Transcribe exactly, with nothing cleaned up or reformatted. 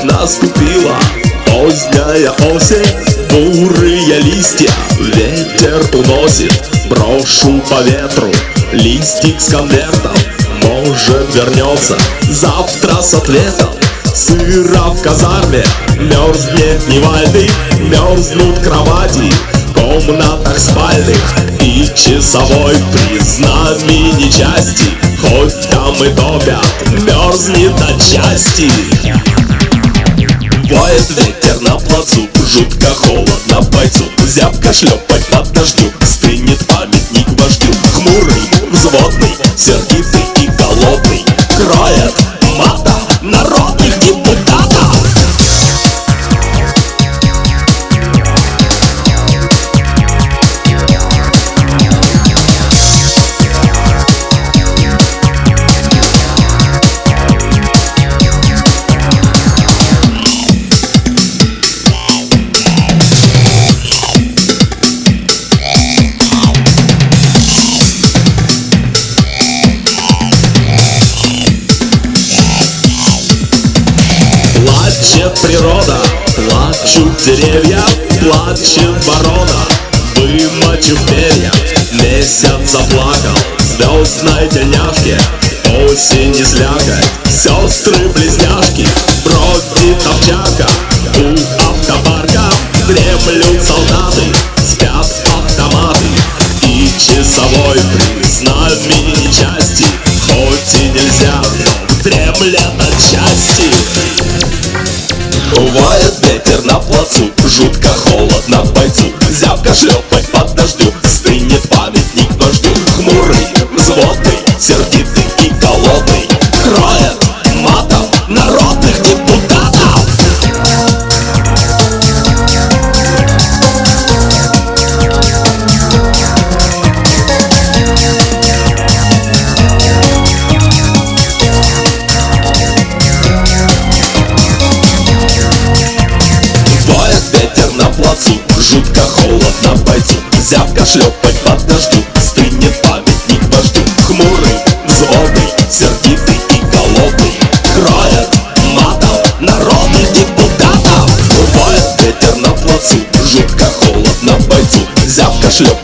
наступила поздняя осень, бурые листья ветер уносит. Брошу по ветру листик с конвертом, может вернется завтра с ответом. Сыро в казарме, мерзнет Невальный, мерзнут кровати в комнатах спальных, и часовой при знамени части, хоть там и топят, мерзнет отчасти. Воет ветер на плацу, жутко холодно бойцу, зябко шлепать под дождю, стынет памятник вождю. Хмурый, взводный, сердитый и голодный кроет матом народных депутатов. Плачет природа, плачут деревья, плачет ворона, вымочив перья. Месяц заплакал в звездной тельняшке, осень слякоть, сестры-близняшки. Бродит овчарка у автопарка, дремлют солдаты, спят автоматы, и часовой при знамени части, хоть и нельзя, но дремлет отчасти. Воет ветер на плацу, жутко холодно бойцу, зябко шлепать под дождю, стынет памятник вождю. Хмурый, взводный, сердитый и голодный кроет матом народных депутатов. Жутко холодно бойцу, зябко шлепать под дождю, стынет памятник вождю. Хмурый, взводный, сердитый и голодный кроет матом народных депутатов. Воет ветер на плацу, жутко холодно бойцу, зябко шлепать